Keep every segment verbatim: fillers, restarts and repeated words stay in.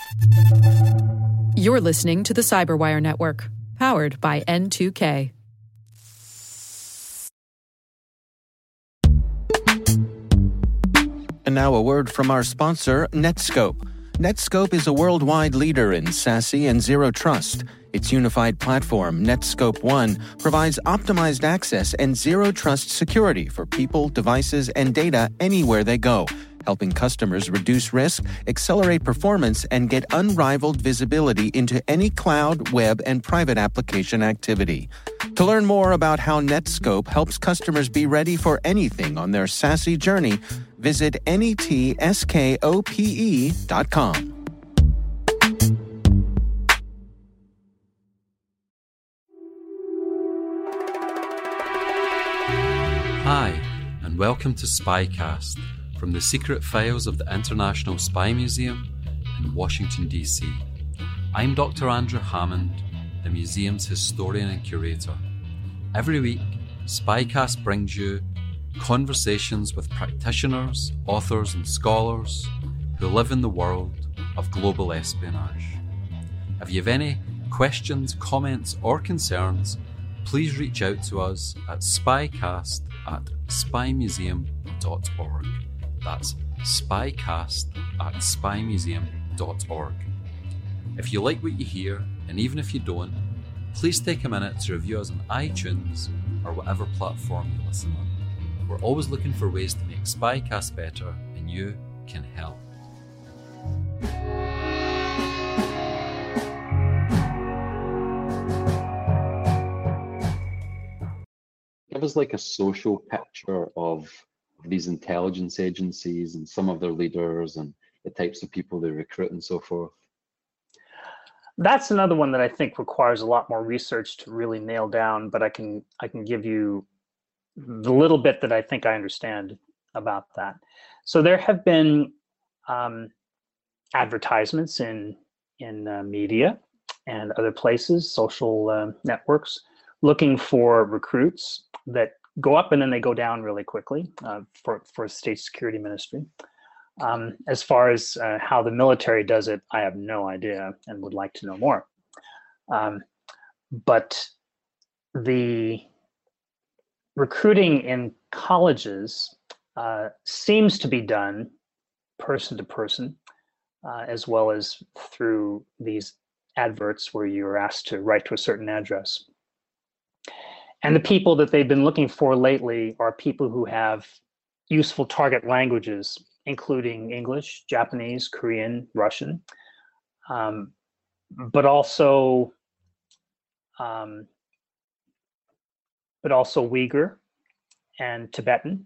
You're listening to the Cyberwire Network, powered by N two K. And now a word from our sponsor, Netskope. Netskope is a worldwide leader in SASE and Zero Trust. Its unified platform, Netskope One, provides optimized access and Zero Trust security for people, devices, and data anywhere they go, helping customers reduce risk, accelerate performance, and get unrivaled visibility into any cloud, web, and private application activity. To learn more about how Netskope helps customers be ready for anything on their SASE journey, visit netskope dot com. Hi, and welcome to Spycast from the secret files of the International Spy Museum in Washington, D C. I'm Doctor Andrew Hammond, the museum's historian and curator. Every week, Spycast brings you conversations with practitioners, authors, and scholars who live in the world of global espionage. If you have any questions, comments, or concerns, please reach out to us at spycast at spymuseum dot org. That's spycast at spymuseum dot org. If you like what you hear, and even if you don't, please take a minute to review us on iTunes or whatever platform you listen on. We're always looking for ways to make Spycast better, and you can help. Give us like a social picture of these intelligence agencies and some of their leaders and the types of people they recruit and so forth. That's another one that I think requires a lot more research to really nail down, but I can I can give you the little bit that I think I understand about that. So there have been um, advertisements in in uh, media and other places, social uh, networks, looking for recruits that go up and then they go down really quickly uh, for, for state security ministry. Um, as far as uh, how the military does it, I have no idea and would like to know more. Um, but the recruiting in colleges uh, seems to be done person to person, uh, as well as through these adverts where you're asked to write to a certain address. And the people that they've been looking for lately are people who have useful target languages, including English, Japanese, Korean, Russian, um, but also um, but also Uyghur and Tibetan.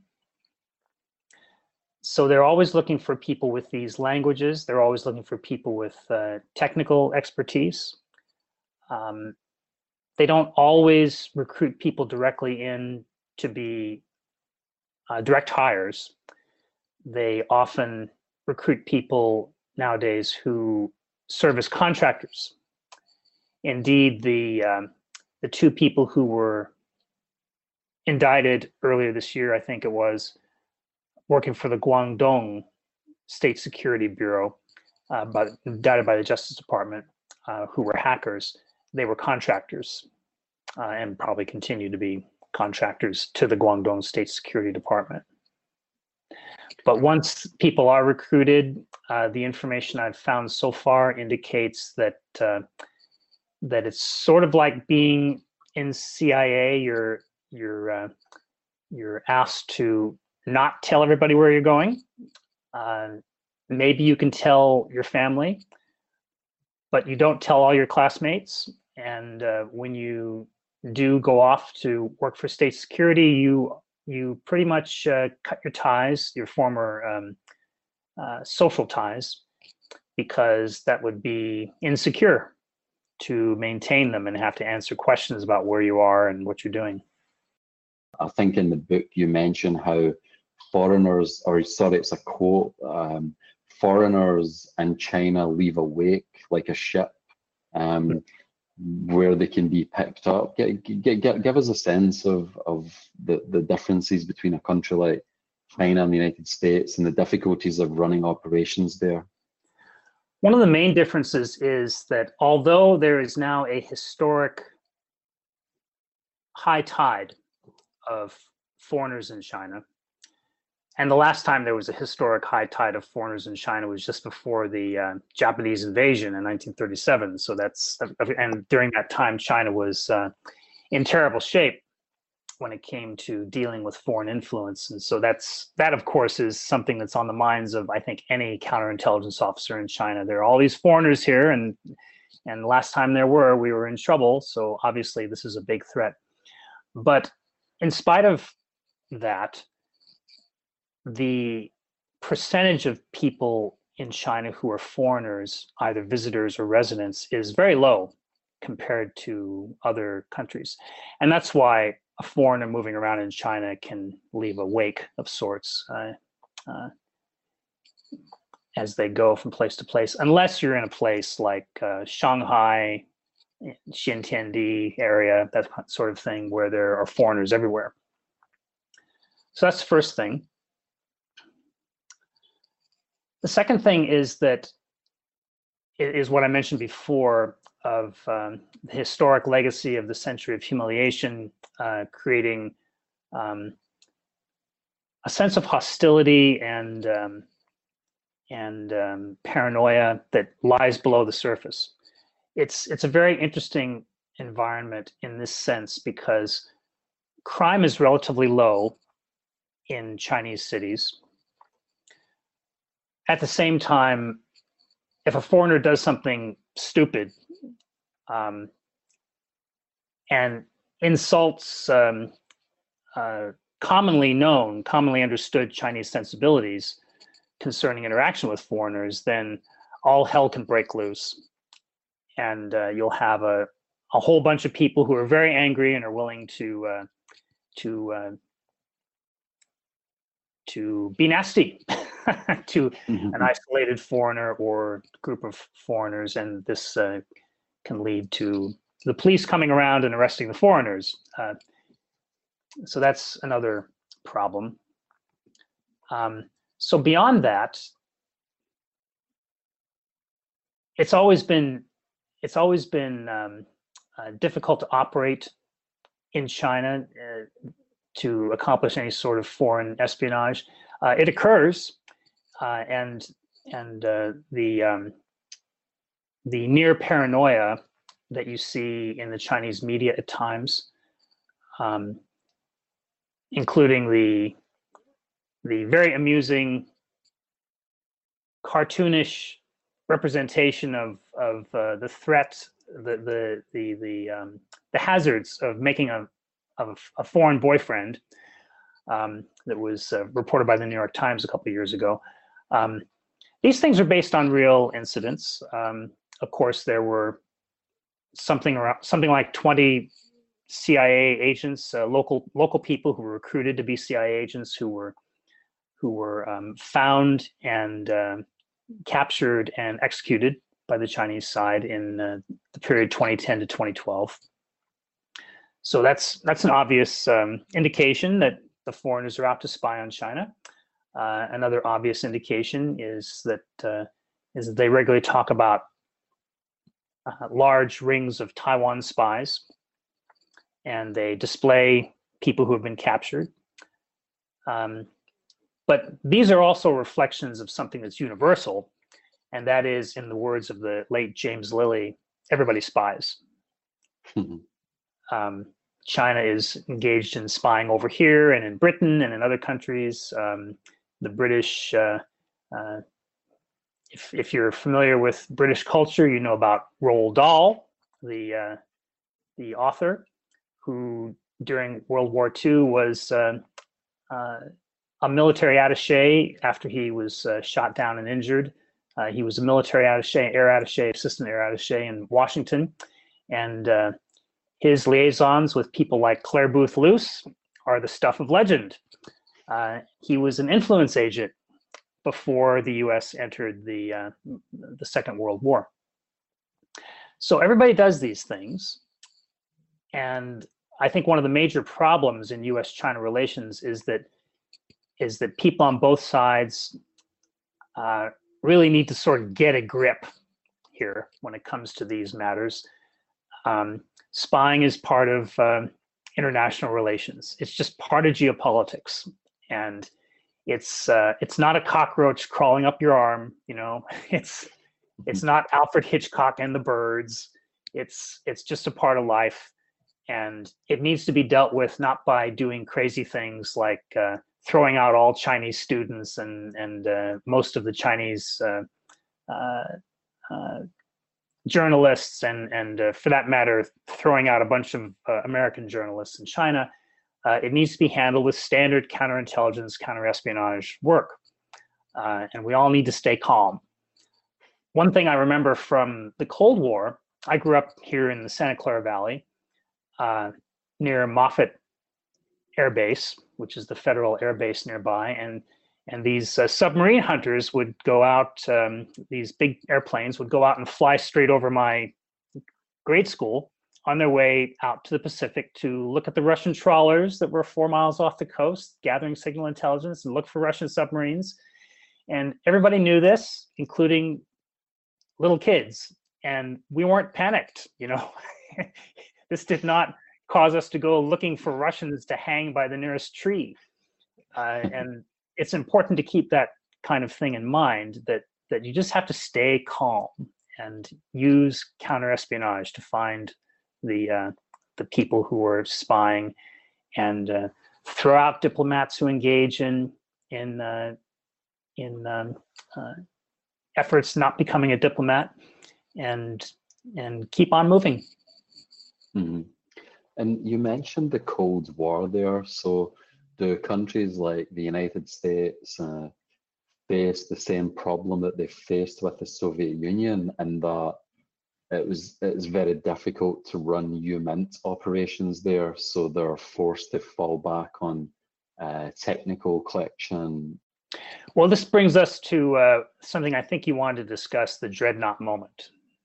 So they're always looking for people with these languages. They're always looking for people with uh, technical expertise. Um, they don't always recruit people directly in to be uh, direct hires. They often recruit people nowadays who serve as contractors. Indeed, the um, the two people who were indicted earlier this year, I think it was, working for the Guangdong State Security Bureau, uh, by, indicted by the Justice Department, uh, who were hackers. They were contractors uh, and probably continue to be contractors to the Guangdong State Security Department. But once people are recruited, uh, the information I've found so far indicates that uh, that it's sort of like being in C I A. You're you're uh, you're asked to not tell everybody where you're going. Uh, maybe you can tell your family, but you don't tell all your classmates. And uh, when you do go off to work for state security, you you pretty much uh, cut your ties, your former um, uh, social ties, because that would be insecure to maintain them and have to answer questions about where you are and what you're doing. I think in the book you mention how foreigners, or sorry, it's a quote, um, foreigners in China leave a wake like a ship um, mm-hmm. where they can be picked up. Get, get, get, give us a sense of, of the, the differences between a country like China and the United States and the difficulties of running operations there. One of the main differences is that although there is now a historic high tide of foreigners in China, and the last time there was a historic high tide of foreigners in China was just before the uh, Japanese invasion in nineteen thirty-seven. So that's, and during that time, China was uh, in terrible shape when it came to dealing with foreign influence. And so that's, that of course is something that's on the minds of, I think, any counterintelligence officer in China. There are all these foreigners here, and, and last time there were, we were in trouble. So obviously this is a big threat. But in spite of that, the percentage of people in China who are foreigners, either visitors or residents, is very low compared to other countries. And that's why a foreigner moving around in China can leave a wake of sorts uh, uh, as they go from place to place, unless you're in a place like uh, Shanghai, Xintiandi area, that sort of thing, where there are foreigners everywhere. So that's the first thing. The second thing is that is what I mentioned before of um, the historic legacy of the century of humiliation, uh, creating um, a sense of hostility and um, and um, paranoia that lies below the surface. It's it's a very interesting environment in this sense because crime is relatively low in Chinese cities. At the same time, if a foreigner does something stupid um, and insults um, uh, commonly known, commonly understood Chinese sensibilities concerning interaction with foreigners, then all hell can break loose. And uh, you'll have a, a whole bunch of people who are very angry and are willing to uh, to uh, to be nasty to mm-hmm. an isolated foreigner or group of foreigners, and this uh, can lead to the police coming around and arresting the foreigners. Uh, so that's another problem. Um, so beyond that, it's always been it's always been um, uh, difficult to operate in China uh, to accomplish any sort of foreign espionage. Uh, it occurs, uh, and and uh, the um, the near paranoia that you see in the Chinese media at times, um, including the the very amusing, cartoonish representation of of uh, the threat, the the the the um, the hazards of making a of a foreign boyfriend um, that was uh, reported by the New York Times a couple of years ago. Um, these things are based on real incidents. Um, of course, there were something around something like twenty C I A agents, uh, local local people who were recruited to be C I A agents, who were who were um, found and uh, captured and executed by the Chinese side in uh, the period twenty ten to twenty twelve. So that's that's an obvious um, indication that the foreigners are out to spy on China. Uh, another obvious indication is that uh, is that they regularly talk about uh, large rings of Taiwan spies, and they display people who have been captured. Um, but these are also reflections of something that's universal, and that is, in the words of the late James Lilly, everybody spies. Mm-hmm. Um, China is engaged in spying over here and in Britain and in other countries. Um, the British, uh, uh, if, if you're familiar with British culture, you know about Roald Dahl, the, uh, the author, who during World War Two was uh, uh, a military attaché after he was uh, shot down and injured. Uh, he was a military attaché, air attaché, assistant air attaché in Washington. And uh, his liaisons with people like Clare Boothe Luce are the stuff of legend. Uh, he was an influence agent before the U S entered the, uh, the Second World War. So everybody does these things. And I think one of the major problems in U S China relations is that is that people on both sides uh, really need to sort of get a grip here when it comes to these matters. Um, spying is part of uh, international relations. It's just part of geopolitics, and it's uh, it's not a cockroach crawling up your arm. You know, it's it's not Alfred Hitchcock and the birds. It's it's just a part of life, and it needs to be dealt with not by doing crazy things like uh, throwing out all Chinese students and and uh, most of the Chinese uh, uh, uh, journalists, and and uh, for that matter, throwing out a bunch of uh, American journalists in China. Uh, it needs to be handled with standard counterintelligence, counterespionage work, uh, and we all need to stay calm. One thing I remember from the Cold War, I grew up here in the Santa Clara Valley, uh, near Moffett Air Base, which is the federal air base nearby, and and these uh, submarine hunters would go out. Um, these big airplanes would go out and fly straight over my grade school on their way out to the Pacific to look at the Russian trawlers that were four miles off the coast, gathering signal intelligence and look for Russian submarines. And everybody knew this, including little kids. And we weren't panicked, you know. This did not cause us to go looking for Russians to hang by the nearest tree. Uh, and it's important to keep that kind of thing in mind, that that you just have to stay calm and use counterespionage to find the uh, the people who are spying, and uh, throw out diplomats who engage in in uh, in um, uh, efforts not becoming a diplomat, and and keep on moving. Mm-hmm. And you mentioned the Cold War there. So do countries like the United States uh, face the same problem that they faced with the Soviet Union, and that it was it's very difficult to run U MINT operations there, so they're forced to fall back on uh, technical collection? Well, this brings us to uh, something I think you wanted to discuss, the dreadnought moment.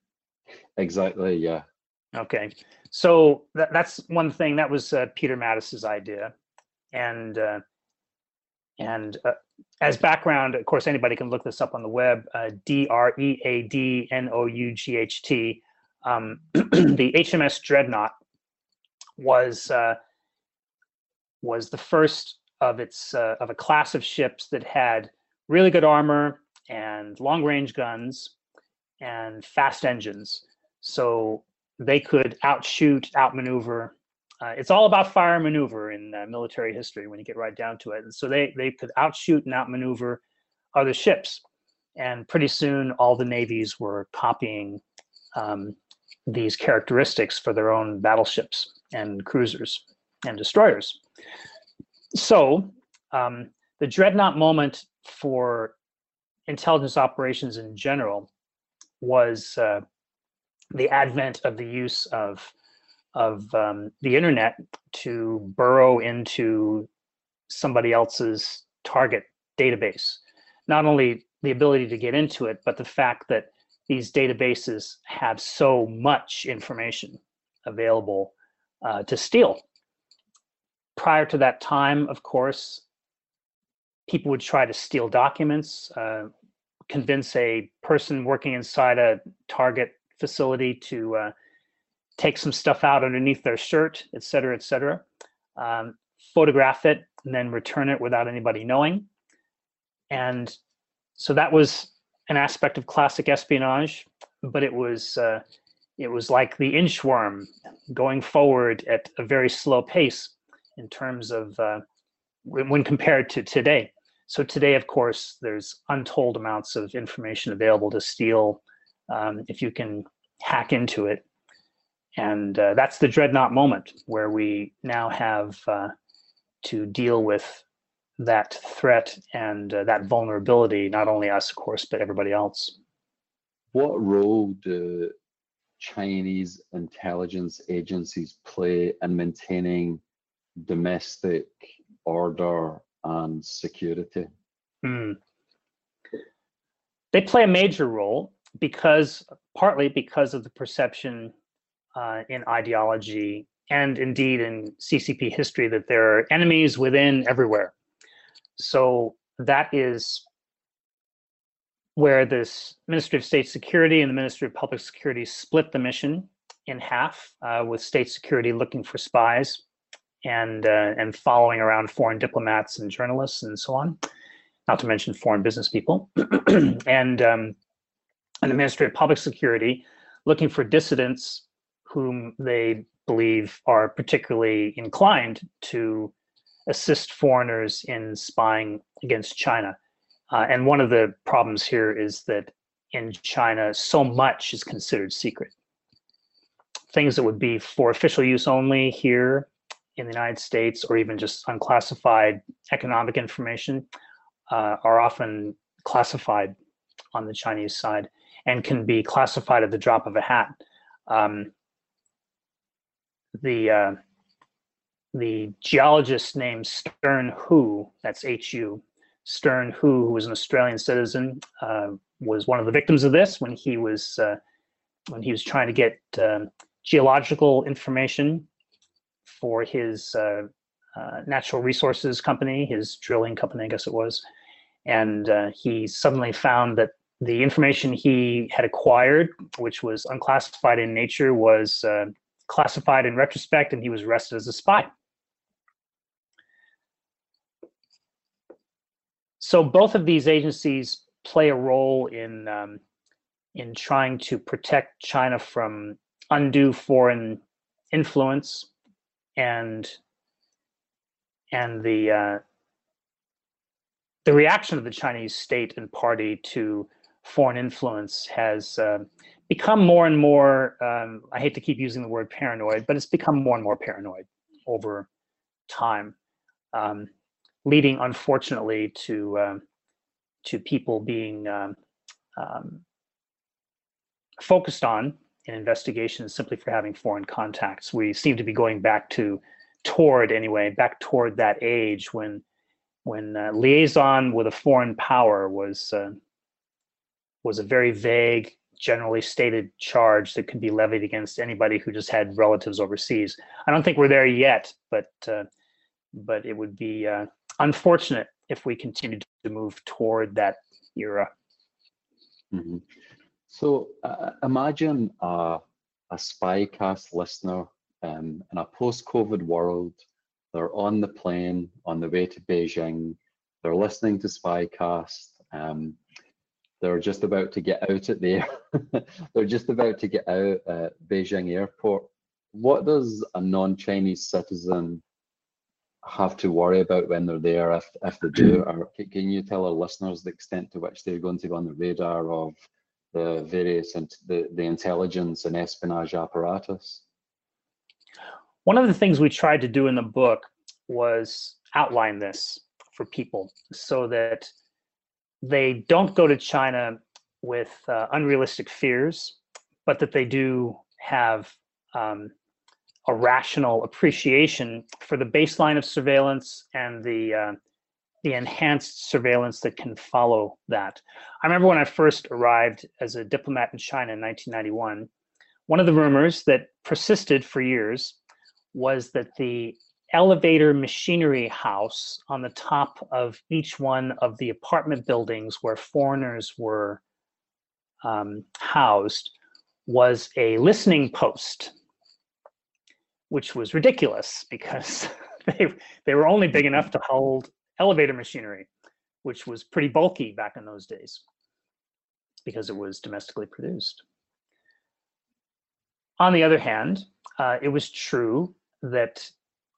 Exactly, yeah. Okay, so that, that's one thing. That was uh, Peter Mattis's idea, and uh, and uh, as background, of course, anybody can look this up on the web. Uh, D R E A D N O U G H T. Um, the H M S Dreadnought was uh, was the first of its uh, of a class of ships that had really good armor and long range guns and fast engines, so they could outshoot, outmaneuver. Uh, it's all about fire and maneuver in uh, military history when you get right down to it. And so they they could outshoot and outmaneuver other ships, and pretty soon all the navies were copying um, these characteristics for their own battleships and cruisers and destroyers. So um, the dreadnought moment for intelligence operations in general was uh, the advent of the use of of um, the internet to burrow into somebody else's target database. Not only the ability to get into it, but the fact that these databases have so much information available uh, to steal. Prior to that time, of course, people would try to steal documents, uh, convince a person working inside a target facility to uh, take some stuff out underneath their shirt, et cetera, et cetera, um, photograph it, and then return it without anybody knowing. And so that was an aspect of classic espionage, but it was uh, it was like the inchworm going forward at a very slow pace in terms of uh, when, when compared to today. So today, of course, there's untold amounts of information available to steal um, if you can hack into it. And uh, that's the dreadnought moment, where we now have uh, to deal with that threat and uh, that vulnerability, not only us, of course, but everybody else. What role do Chinese intelligence agencies play in maintaining domestic order and security? Mm. They play a major role because, partly because of the perception uh, in ideology and indeed in C C P history that there are enemies within everywhere. So that is where this Ministry of State Security and the Ministry of Public Security split the mission in half, uh, with State Security looking for spies and uh, and following around foreign diplomats and journalists and so on, not to mention foreign business people, and um, and the Ministry of Public Security looking for dissidents whom they believe are particularly inclined to assist foreigners in spying against China. Uh, and one of the problems here is that in China, so much is considered secret. Things that would be for official use only here in the United States, or even just unclassified economic information, uh, are often classified on the Chinese side and can be classified at the drop of a hat. Um, the uh, the geologist named Stern Hu, that's H U, Stern Hu, who was an Australian citizen, uh, was one of the victims of this when he was uh, when he was trying to get um, geological information for his uh, uh, natural resources company, his drilling company, I guess it was. And uh, he suddenly found that the information he had acquired, which was unclassified in nature, was uh, classified in retrospect, and he was arrested as a spy. So both of these agencies play a role in um, in trying to protect China from undue foreign influence, and and the uh, the reaction of the Chinese state and party to foreign influence has uh, become more and more, um, I hate to keep using the word paranoid, but it's become more and more paranoid over time, um, leading, unfortunately, to um, to people being um, um, focused on in investigations simply for having foreign contacts. We seem to be going back to, toward anyway, back toward that age when when uh, liaison with a foreign power was uh, was a very vague, generally stated charge that could be levied against anybody who just had relatives overseas. I don't think we're there yet, but uh, but it would be uh, unfortunate if we continued to move toward that era. Mm-hmm. So uh, imagine uh, a Spycast listener um, in a post-COVID world. They're on the plane on the way to Beijing. They're listening to Spycast. Um, they're just about to get out at the they're just about to get out at Beijing airport. What does a non-Chinese citizen have to worry about when they're there, if if they do? Or can you tell our listeners the extent to which they're going to be on the radar of the various and the, the intelligence and espionage apparatus? One of the things we tried to do in the book was outline this for people so that they don't go to China with uh, unrealistic fears, but that they do have um, a rational appreciation for the baseline of surveillance and the uh, the enhanced surveillance that can follow that. I remember when I first arrived as a diplomat in China in nineteen ninety-one, one of the rumors that persisted for years was that the elevator machinery house on the top of each one of the apartment buildings where foreigners were um, housed was a listening post, which was ridiculous because they, they were only big enough to hold elevator machinery, which was pretty bulky back in those days because it was domestically produced. On the other hand, uh, it was true that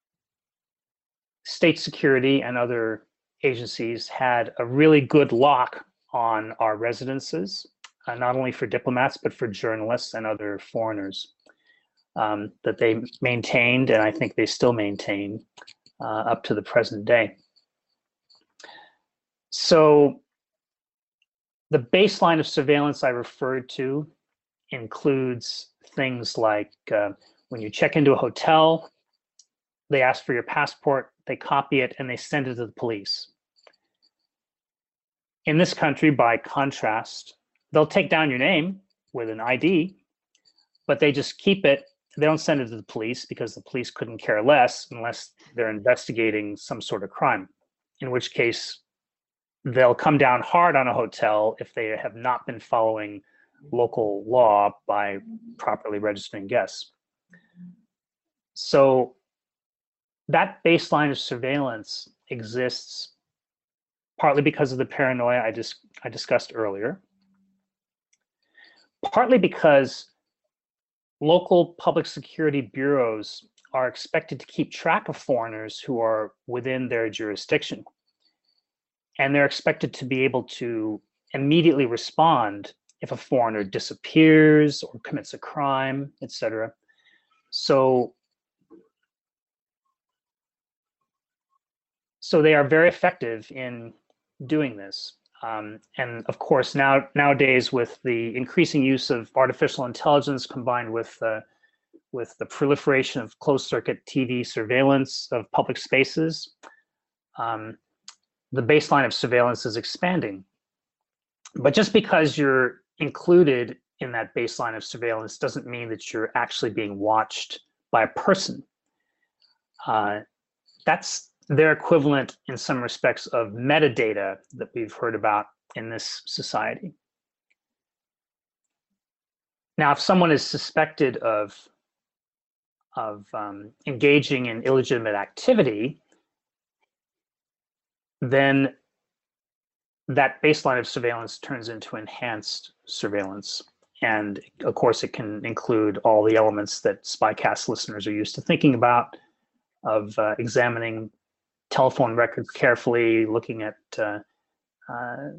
state security and other agencies had a really good lock on our residences, uh, not only for diplomats, but for journalists and other foreigners, um, that they maintained, and I think they still maintain uh, up to the present day. So the baseline of surveillance I referred to includes things like uh, when you check into a hotel, they ask for your passport, they copy it, and they send it to the police. In this country, by contrast, they'll take down your name with an I D, but they just keep it. They don't send it to the police because the police couldn't care less unless they're investigating some sort of crime, in which case they'll come down hard on a hotel if they have not been following local law by properly registering guests. So that baseline of surveillance exists partly because of the paranoia I just I discussed earlier, partly because local public security bureaus are expected to keep track of foreigners who are within their jurisdiction. And they're expected to be able to immediately respond if a foreigner disappears or commits a crime, et cetera. So, so they are very effective in doing this. Um, and of course, now nowadays, with the increasing use of artificial intelligence combined with uh, with the proliferation of closed-circuit T V surveillance of public spaces, um, the baseline of surveillance is expanding. But just because you're included in that baseline of surveillance doesn't mean that you're actually being watched by a person. Uh, that's their equivalent in some respects of metadata that we've heard about in this society. Now, if someone is suspected of, of um, engaging in illegitimate activity, then that baseline of surveillance turns into enhanced surveillance. And of course, it can include all the elements that SpyCast listeners are used to thinking about, of uh, examining telephone records carefully, looking at uh, uh,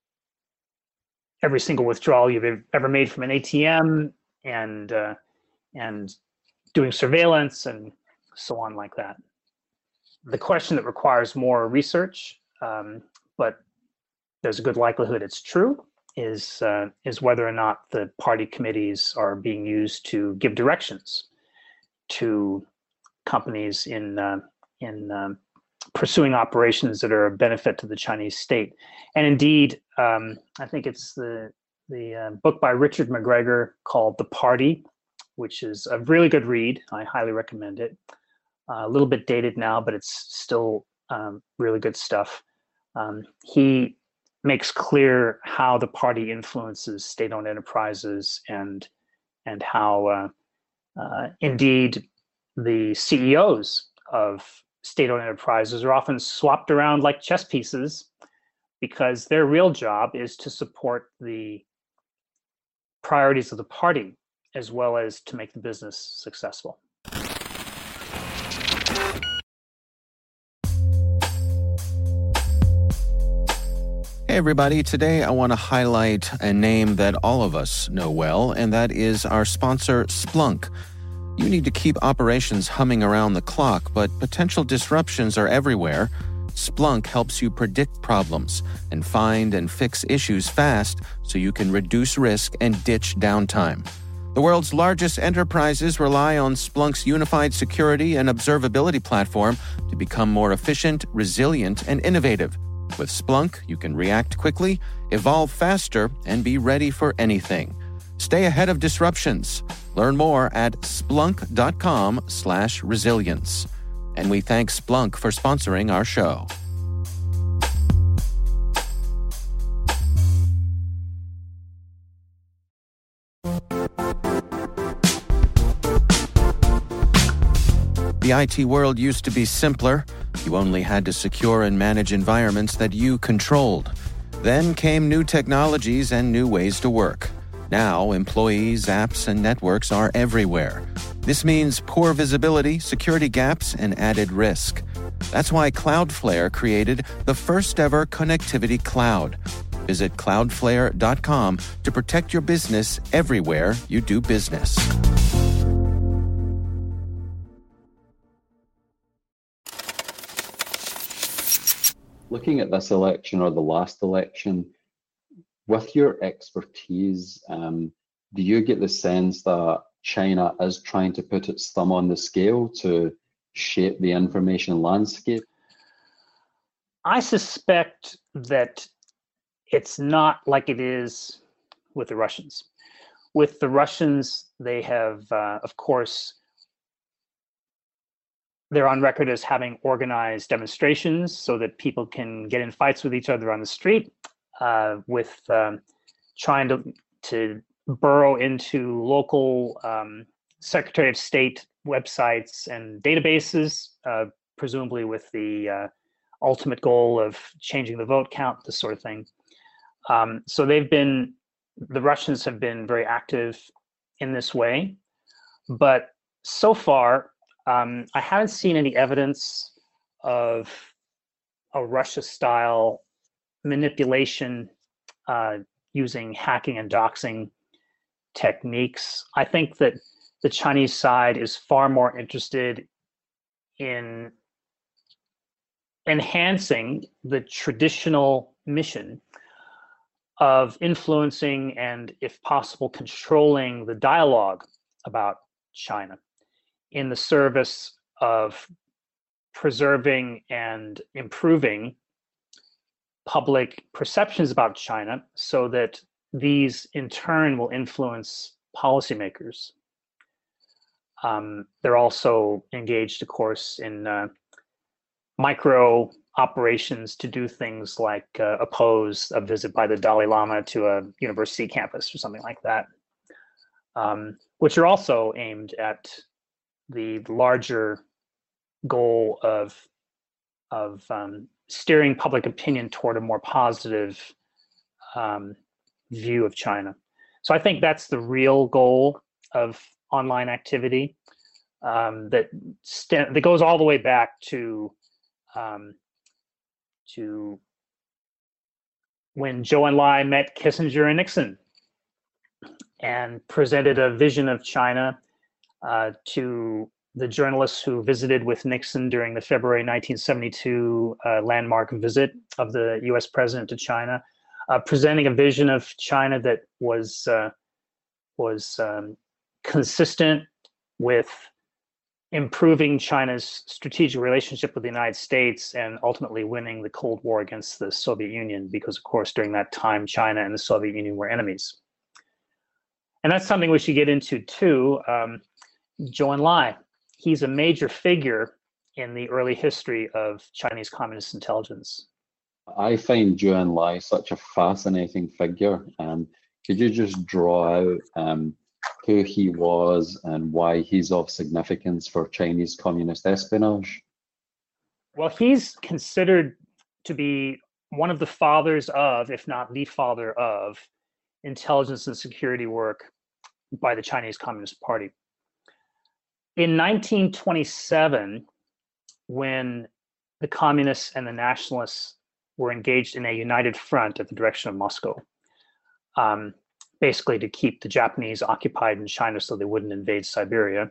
every single withdrawal you've ever made from an A T M, and uh, and doing surveillance and so on like that. The question that requires more research, um, but there's a good likelihood it's true, is uh, is whether or not the party committees are being used to give directions to companies in uh, in um, pursuing operations that are a benefit to the Chinese state. And indeed, um, I think it's the the uh, book by Richard McGregor called The Party, which is a really good read. I highly recommend it. Uh, a little bit dated now, but it's still um, really good stuff. Um, he makes clear how the party influences state-owned enterprises, and and how uh, uh, indeed the C E Os of state-owned enterprises are often swapped around like chess pieces, because their real job is to support the priorities of the party as well as to make the business successful. Hey everybody, today I want to highlight a name that all of us know well, and that is our sponsor, Splunk. You need to keep operations humming around the clock, but potential disruptions are everywhere. Splunk helps you predict problems and find and fix issues fast so you can reduce risk and ditch downtime. The world's largest enterprises rely on Splunk's unified security and observability platform to become more efficient, resilient, and innovative. With Splunk, you can react quickly, evolve faster, and be ready for anything. Stay ahead of disruptions. Learn more at splunk.com slash resilience. And we thank Splunk for sponsoring our show. The I T world used to be simpler. You only had to secure and manage environments that you controlled. Then came new technologies and new ways to work. Now, employees, apps, and networks are everywhere. This means poor visibility, security gaps, and added risk. That's why Cloudflare created the first-ever connectivity cloud. Visit cloudflare dot com to protect your business everywhere you do business. Looking at this election or the last election, with your expertise, um, do you get the sense that China is trying to put its thumb on the scale to shape the information landscape? I suspect that it's not like it is with the Russians. With the Russians, they have, uh, of course, they're on record as having organized demonstrations so that people can get in fights with each other on the street, uh, with um, trying to, to burrow into local um, Secretary of State websites and databases, uh, presumably with the uh, ultimate goal of changing the vote count, this sort of thing. Um, so they've been, the Russians have been very active in this way, but so far, um, I haven't seen any evidence of a Russia-style manipulation uh, using hacking and doxing techniques. I think that the Chinese side is far more interested in enhancing the traditional mission of influencing and, if possible, controlling the dialogue about China in the service of preserving and improving public perceptions about China so that these in turn will influence policymakers. Um, they're also engaged, of course, in uh, micro operations to do things like uh, oppose a visit by the Dalai Lama to a university campus or something like that, um, which are also aimed at the larger goal of, of um, steering public opinion toward a more positive um, view of China. So I think that's the real goal of online activity, um, that, that goes all the way back to um, to when Zhou Enlai met Kissinger and Nixon and presented a vision of China uh, to the journalists who visited with Nixon during the February nineteen seventy-two uh, landmark visit of the U S president to China, uh, presenting a vision of China that was uh, was um, consistent with improving China's strategic relationship with the United States and ultimately winning the Cold War against the Soviet Union, because of course during that time China and the Soviet Union were enemies. And that's something we should get into too. Um, Zhou Enlai, he's a major figure in the early history of Chinese Communist intelligence. I find Zhou Enlai such a fascinating figure. Um, could you just draw out um, who he was and why he's of significance for Chinese communist espionage? Well, he's considered to be one of the fathers of, if not the father of, intelligence and security work by the Chinese Communist Party. In nineteen twenty-seven, when the communists and the nationalists were engaged in a united front at the direction of Moscow, um, basically to keep the Japanese occupied in China so they wouldn't invade Siberia,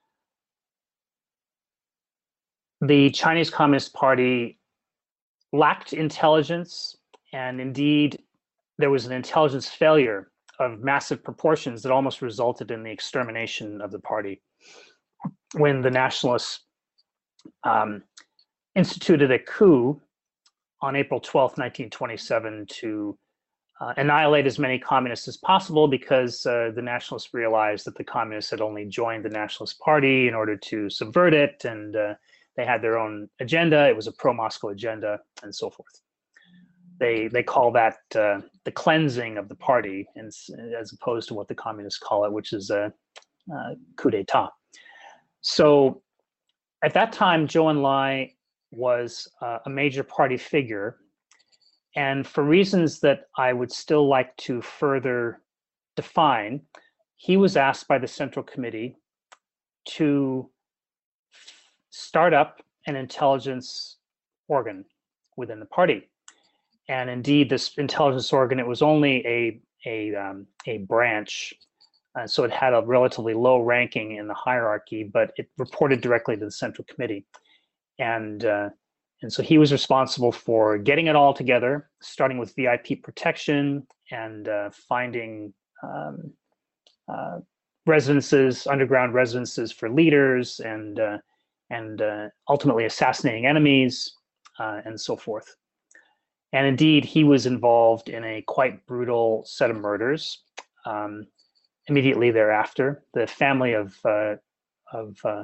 the Chinese Communist Party lacked intelligence, and indeed there was an intelligence failure of massive proportions that almost resulted in the extermination of the party when the nationalists um, instituted a coup on April twelfth, nineteen twenty-seven to uh, annihilate as many communists as possible, because uh, the nationalists realized that the communists had only joined the Nationalist Party in order to subvert it, and uh, they had their own agenda. It was a pro-Moscow agenda, and so forth. They they call that uh, the cleansing of the party, and, as opposed to what the communists call it, which is a, a coup d'etat. So at that time, Zhou Enlai was uh, a major party figure. And for reasons that I would still like to further define, he was asked by the Central Committee to start up an intelligence organ within the party. And indeed, this intelligence organ, it was only a, a, um, a branch. Uh, so it had a relatively low ranking in the hierarchy, but it reported directly to the Central Committee. And, uh, and so he was responsible for getting it all together, starting with V I P protection and uh, finding um, uh, residences, underground residences for leaders, and, uh, and uh, ultimately assassinating enemies, uh, and so forth. And indeed, he was involved in a quite brutal set of murders. Um, Immediately thereafter, the family of uh, of uh,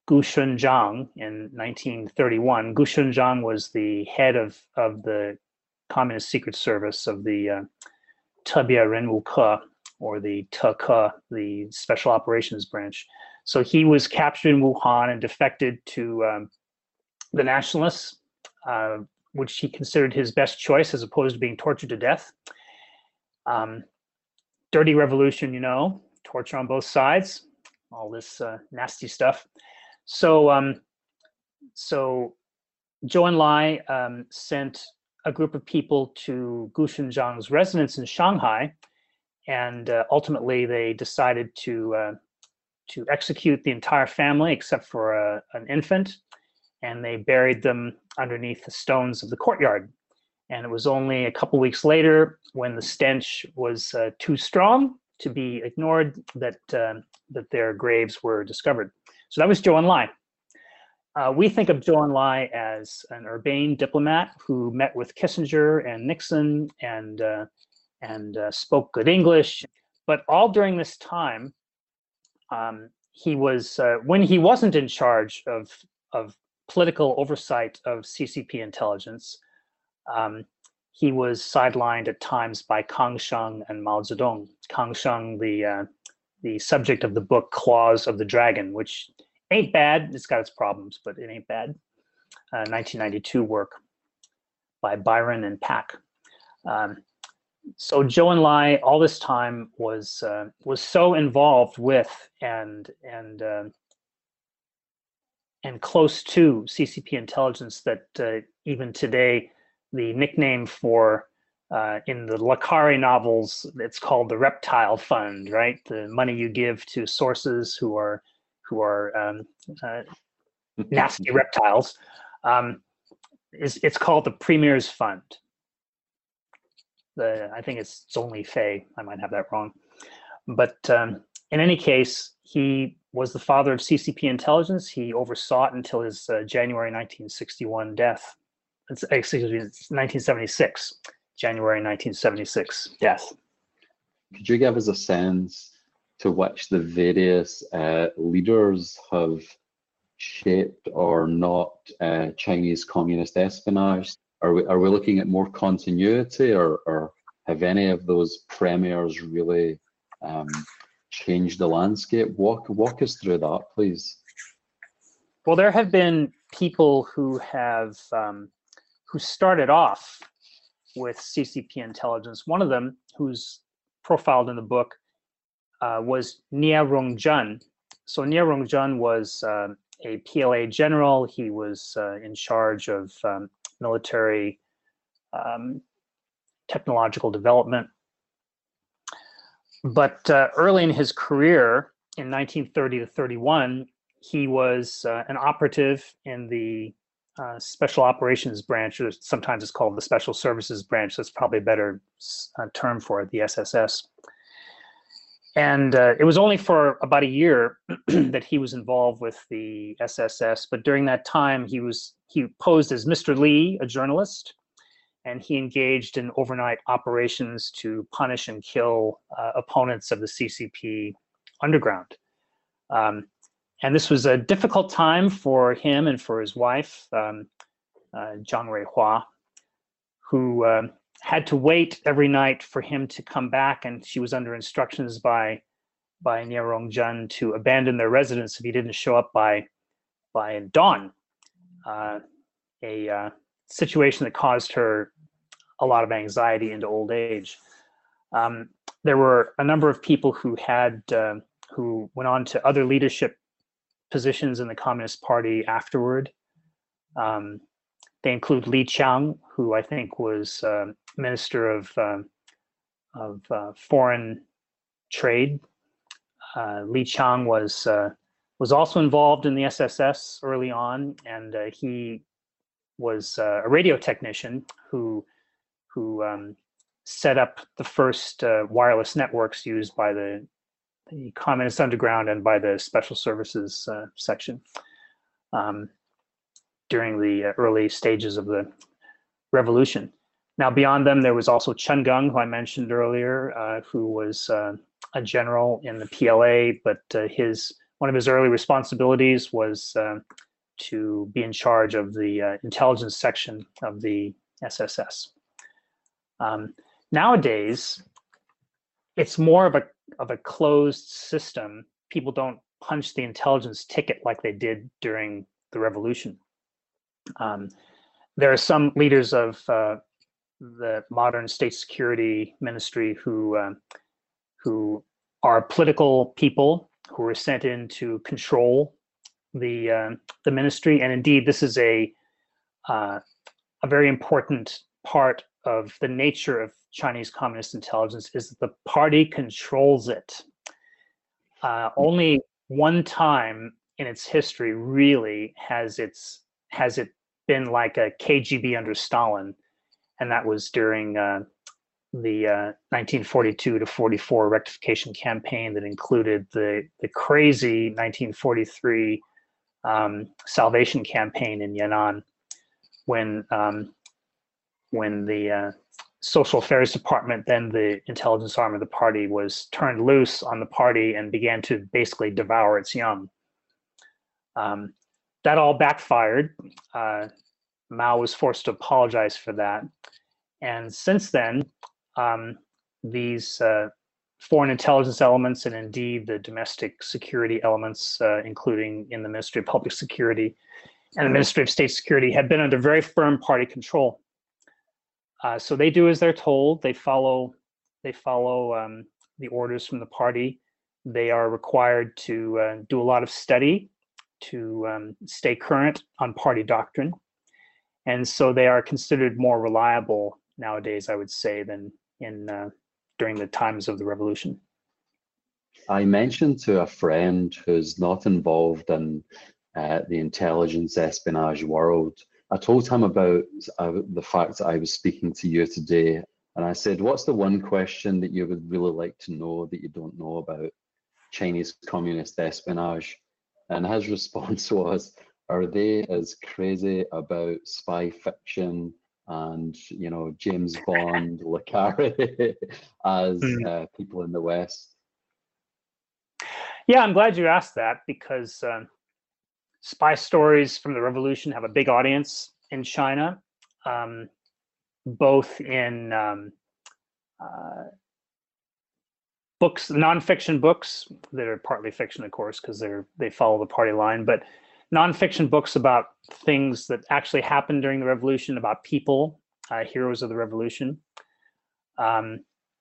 Gu Shunzhang in nineteen thirty-one. Gu Shunzhang was the head of, of the Communist Secret Service of the uh, Tebia Renwu Ke, or the Te Ke, the Special Operations Branch. So he was captured in Wuhan and defected to um, the Nationalists, uh, which he considered his best choice as opposed to being tortured to death. Um, dirty revolution, you know, torture on both sides, all this uh, nasty stuff. So, um, so Zhou Enlai um, sent a group of people to Gu Shunzhang's residence in Shanghai, and uh, ultimately they decided to uh, to execute the entire family except for a, an infant, and they buried them underneath the stones of the courtyard. And it was only a couple weeks later, when the stench was uh, too strong to be ignored, that uh, that their graves were discovered. So that was Zhou Enlai. Uh, we think of Zhou Enlai as an urbane diplomat who met with Kissinger and Nixon and uh, and uh, spoke good English. But all during this time, um, he was uh, when he wasn't in charge of of political oversight of C C P intelligence. Um, he was sidelined at times by Kang Sheng and Mao Zedong. Kang Sheng, the uh, the subject of the book Claws of the Dragon, which ain't bad. It's got its problems, but it ain't bad. Uh, nineteen ninety-two work by Byron and Pack. Um, so Zhou Enlai, all this time, was uh, was so involved with and and uh, and close to C C P intelligence that uh, even today, the nickname for uh, in the Le Carre novels, it's called the Reptile Fund, right? The money you give to sources who are who are um, uh, nasty reptiles. Um, is it's called the Premier's Fund. The I think it's Zhongli Fei. I might have that wrong, but um, in any case, he was the father of C C P intelligence. He oversaw it until his uh, January nineteen sixty-one death. It's, excuse me, it's nineteen seventy-six, January nineteen seventy-six death. Could you give us a sense to which the various uh, leaders have shaped or not uh, Chinese communist espionage? Are we, are we looking at more continuity, or, or have any of those premiers really um, changed the landscape? Walk, walk us through that, please. Well, there have been people who have um, who started off with C C P intelligence. One of them, who's profiled in the book, uh, was Nie Rongjun. So Nie Rongjun was uh, a P L A general. He was uh, in charge of um, military um, technological development. But uh, early in his career, in nineteen thirty to thirty-one, he was uh, an operative in the uh, Special Operations Branch, or sometimes it's called the Special Services Branch. That's probably a better uh, term for it, the S S S. And uh, it was only for about a year that he was involved with the S S S. But during that time, he was he posed as Mister Lee, a journalist, and he engaged in overnight operations to punish and kill uh, opponents of the C C P underground. Um, and this was a difficult time for him and for his wife, um, uh, Zhang Ruihua, who uh, had to wait every night for him to come back, and she was under instructions by by Nie Rongjun to abandon their residence if he didn't show up by by dawn. Uh, a uh, situation that caused her a lot of anxiety into old age. Um, there were a number of people who had uh, who went on to other leadership positions in the Communist Party afterward. Um, they include Li Qiang, who I think was uh, Minister of uh, of uh, Foreign Trade. Uh, Li Qiang was uh, was also involved in the S S S early on, and uh, he was uh, a radio technician who who um, set up the first uh, wireless networks used by the, the Communist Underground and by the Special Services uh, section um, during the uh, early stages of the revolution. Now, beyond them, there was also Chen Geng, who I mentioned earlier, uh, who was uh, a general in the P L A, but uh, his one of his early responsibilities was uh, to be in charge of the uh, intelligence section of the S S S. Um, nowadays, it's more of a of a closed system. People don't punch the intelligence ticket like they did during the revolution. Um, there are some leaders of uh, the modern state security ministry who uh, who are political people who were sent in to control the uh, the ministry, and indeed, this is a uh, a very important part of the nature of Chinese Communist intelligence, is that the party controls it. Uh, only one time in its history really has its has it been like a K G B under Stalin, and that was during uh, the uh, nineteen forty-two to forty-four rectification campaign that included the the crazy nineteen forty-three um, Salvation campaign in Yan'an, when um, when the uh, Social Affairs Department, then the intelligence arm of the party, was turned loose on the party and began to basically devour its young. Um, that all backfired. Uh, Mao was forced to apologize for that. And since then, um, these uh, foreign intelligence elements, and indeed the domestic security elements, uh, including in the Ministry of Public Security and the Ministry of State Security, have been under very firm party control. Uh, so they do as they're told. They follow, they follow um, the orders from the party. They are required to uh, do a lot of study to um, stay current on party doctrine. And so they are considered more reliable nowadays, I would say, than in uh, during the times of the revolution. I mentioned to a friend who's not involved in uh, the intelligence espionage world, I told him about uh, the fact that I was speaking to you today, and I said, what's the one question that you would really like to know that you don't know about Chinese Communist espionage? And his response was, are they as crazy about spy fiction and, you know, James Bond, Le Carre as mm. uh, people in the West? Yeah, I'm glad you asked that, because um, spy stories from the revolution have a big audience in China, um, both in um, uh, books, nonfiction books that are partly fiction, of course, because they're they follow the party line, but nonfiction books about things that actually happened during the revolution, about people, uh, heroes of the revolution. Um,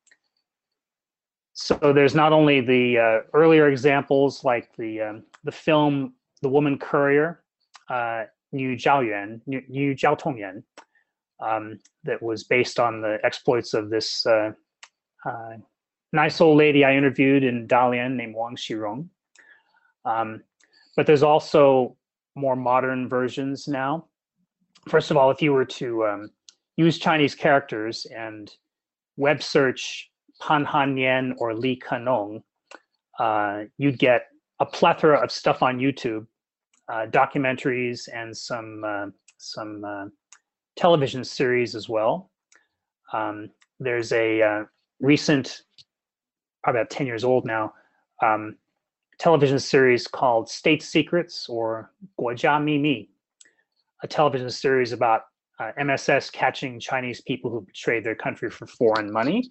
so there's not only the uh, earlier examples like the um, the film The Woman Courier, uh, Niu Zhaoyuan, Niu Zhaotongyan, um, that was based on the exploits of this uh, uh, nice old lady I interviewed in Dalian named Wang Xirong. Um, but there's also more modern versions now. First of all, if you were to um, use Chinese characters and web search Pan Han Nian or Li Kenong, uh, you'd get a plethora of stuff on YouTube, uh, documentaries and some uh, some uh, television series as well. Um, there's a uh, recent, probably about ten years old now, um, television series called State Secrets, or Guojia Mimi, a television series about uh, M S S catching Chinese people who betrayed their country for foreign money.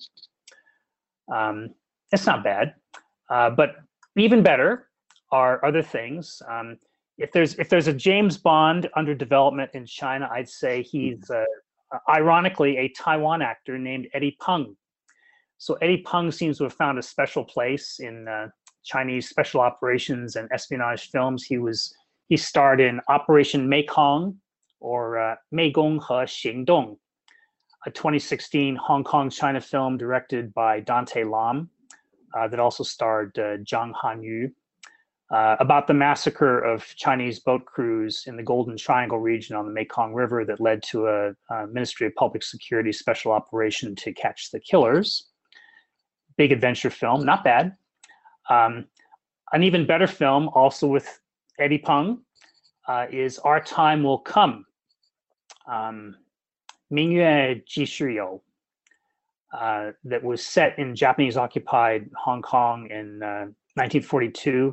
Um, it's not bad, uh, but even better are other things. Um, if there's if there's a James Bond under development in China, I'd say he's uh, ironically a Taiwan actor named Eddie Peng. So Eddie Peng seems to have found a special place in uh, Chinese special operations and espionage films. He was he starred in Operation Mekong, or uh, Meigong He Xingdong, a twenty sixteen Hong Kong China film directed by Dante Lam, uh, that also starred uh, Zhang Hanyu, uh, about the massacre of Chinese boat crews in the Golden Triangle region on the Mekong River that led to a, a Ministry of Public Security special operation to catch the killers. Big adventure film, not bad. Um, an even better film, also with Eddie Peng, uh, is Our Time Will Come, um, 明月几时有, uh, that was set in Japanese-occupied Hong Kong in uh, nineteen forty-two,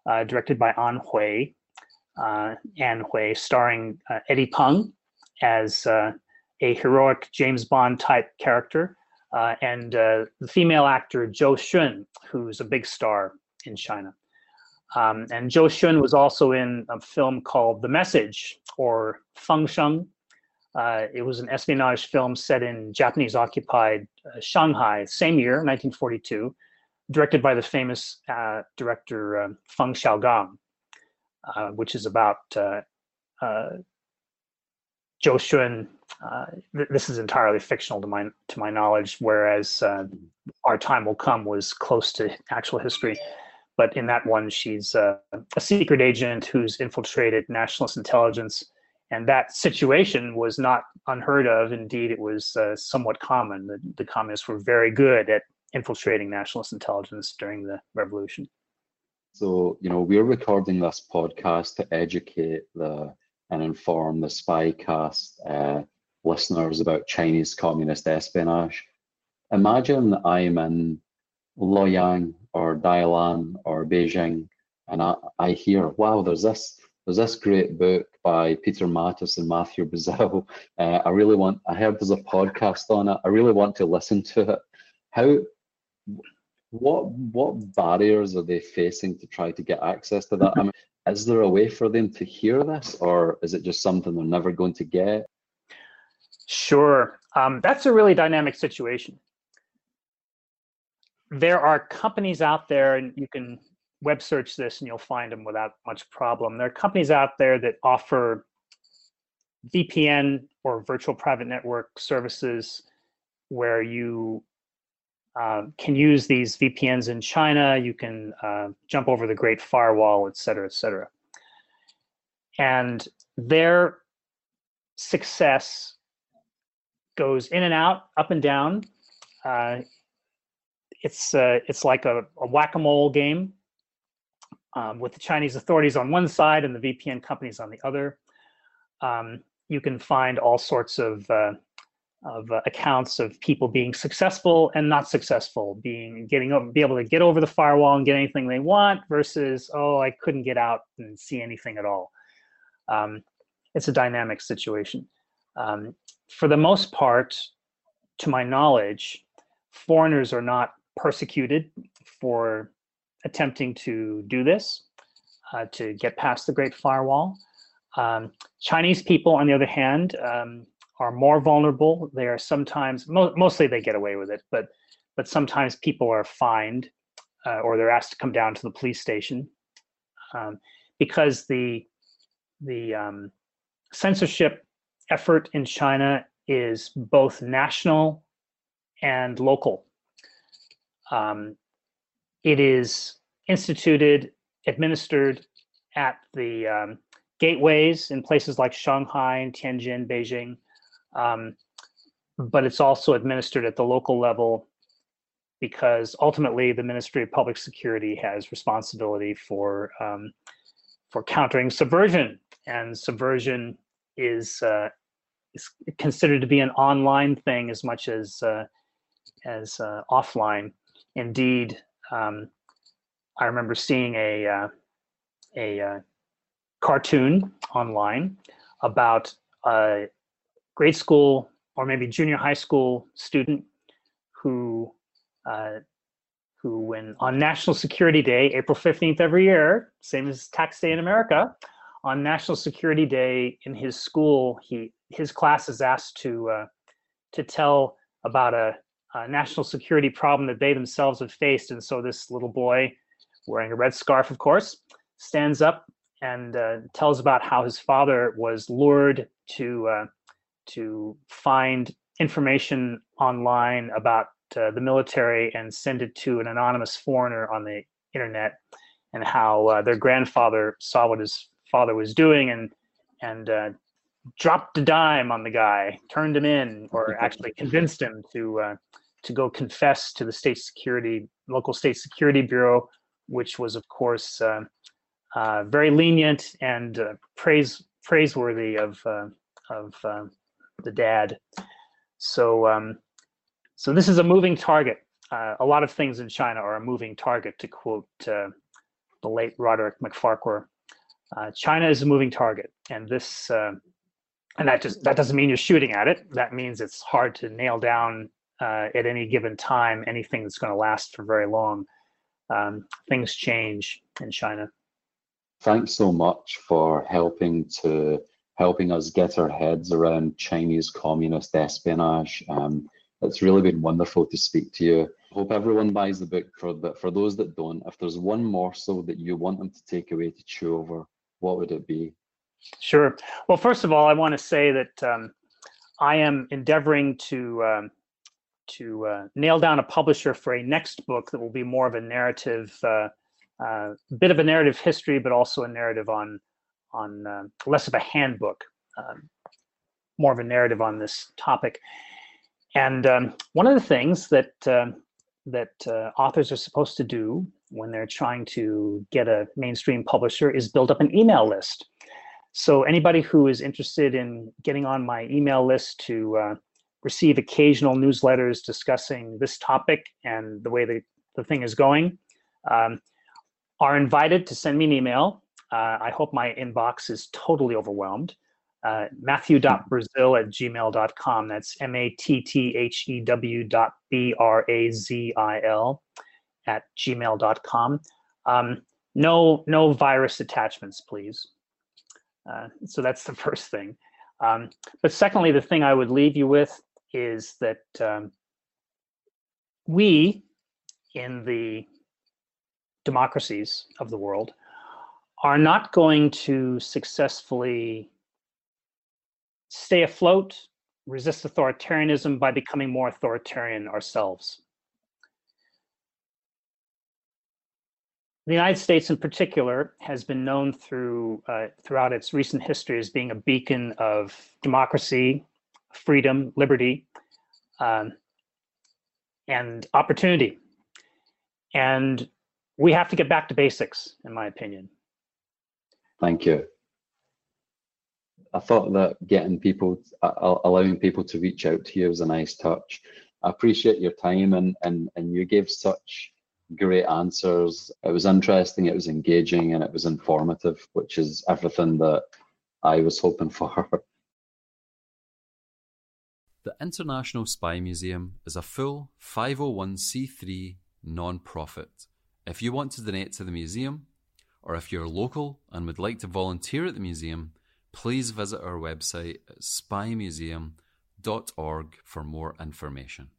uh, directed by An Hui. Uh, An Hui, starring uh, Eddie Peng as uh, a heroic James Bond type character, uh, and uh, the female actor Zhou Xun, who's a big star in China. Um, and Zhou Xun was also in a film called The Message, or Feng Sheng. Uh, it was an espionage film set in Japanese-occupied uh, Shanghai, same year, nineteen forty-two, directed by the famous uh, director uh, Feng Xiaogang, uh, which is about uh, uh, Zhou Xun. Uh, th this is entirely fictional to my to my knowledge, whereas uh, Our Time Will Come was close to actual history. But in that one, she's uh, a secret agent who's infiltrated nationalist intelligence. And that situation was not unheard of. Indeed, it was uh, somewhat common. The, the communists were very good at infiltrating nationalist intelligence during the revolution. So, you know, we're recording this podcast to educate the and inform the Spycast uh, listeners about Chinese communist espionage. Imagine I'm in Luoyang or Dalian or Beijing, and I, I hear, wow, there's this there's this great book by Peter Mattis and Matthew Brazil. Uh, I really want, I heard there's a podcast on it. I really want to listen to it. How, what what barriers are they facing to try to get access to that? I mean, is there a way for them to hear this, or is it just something they're never going to get? Sure. Um, that's a really dynamic situation. There are companies out there, and you can web search this and you'll find them without much problem. There are companies out there that offer V P N or virtual private network services where you uh, can use these V P Ns in China. You can uh, jump over the Great Firewall, et cetera, et cetera. And their success goes in and out, up and down. Uh, it's uh, it's like a, a whack-a-mole game um, with the Chinese authorities on one side and the V P N companies on the other. Um, you can find all sorts of uh, of uh, accounts of people being successful and not successful, being getting be able to get over the firewall and get anything they want, versus, oh, I couldn't get out and see anything at all. Um, it's a dynamic situation. Um, for the most part, to my knowledge, foreigners are not persecuted for attempting to do this, uh, to get past the Great Firewall. Um, Chinese people, on the other hand, um, are more vulnerable. They are sometimes, mo mostly they get away with it, but but sometimes people are fined uh, or they're asked to come down to the police station um, because the the um, censorship effort in China is both national and local. Um, it is instituted, administered at the um, gateways in places like Shanghai and Tianjin, Beijing, um, but it's also administered at the local level because ultimately the Ministry of Public Security has responsibility for um, for countering subversion, and subversion is uh, is considered to be an online thing as much as uh, as uh, offline. Indeed, um, I remember seeing a uh, a uh, cartoon online about a grade school or maybe junior high school student who uh, who, when on National Security Day, April fifteenth every year, same as tax day in America, on National Security Day in his school, he his class is asked to uh, to tell about a, a national security problem that they themselves have faced. And so this little boy, wearing a red scarf, of course, stands up and uh, tells about how his father was lured to uh, to find information online about uh, the military and send it to an anonymous foreigner on the internet, and how uh, their grandfather saw what his father was doing and and uh, dropped a dime on the guy, turned him in, or actually convinced him to uh, to go confess to the state security, local state security bureau, which was of course uh, uh, very lenient and uh, praise praiseworthy of uh, of uh, the dad. So um, so this is a moving target. Uh, a lot of things in China are a moving target, to quote uh, the late Roderick MacFarquhar. Uh, China is a moving target, and this, uh, and that just that doesn't mean you're shooting at it. That means it's hard to nail down uh, at any given time anything that's going to last for very long. Um, things change in China. Thanks so much for helping to helping us get our heads around Chinese communist espionage. Um, it's really been wonderful to speak to you. Hope everyone buys the book. For the, for those that don't, if there's one morsel that you want them to take away to chew over, what would it be? Sure. Well, first of all, I want to say that um, I am endeavoring to um, to uh, nail down a publisher for a next book that will be more of a narrative, uh, uh, bit of a narrative history, but also a narrative on on uh, less of a handbook, um, more of a narrative on this topic. And um, one of the things that uh, that uh, authors are supposed to do when they're trying to get a mainstream publisher is build up an email list. So anybody who is interested in getting on my email list to uh, receive occasional newsletters discussing this topic and the way the, the thing is going, um, are invited to send me an email. Uh, I hope my inbox is totally overwhelmed. Uh, matthew dot brazil at gmail dot com. That's M A T T H E W dot B R A Z I L at gmail dot com. Um, no, no virus attachments, please. Uh, so that's the first thing. Um, but secondly, the thing I would leave you with is that um, we in the democracies of the world are not going to successfully stay afloat, resist authoritarianism by becoming more authoritarian ourselves. The United States in particular has been known through uh, throughout its recent history as being a beacon of democracy, freedom, liberty, um, and opportunity. And we have to get back to basics, in my opinion. Thank you. I thought that getting people, uh, allowing people to reach out to you was a nice touch. I appreciate your time, and, and, and you gave such great answers. It was interesting, it was engaging, and it was informative, which is everything that I was hoping for. The International Spy Museum is a full five oh one c three non-profit. If you want to donate to the museum, or if you're local and would like to volunteer at the museum, please visit our website at spy museum dot org for more information.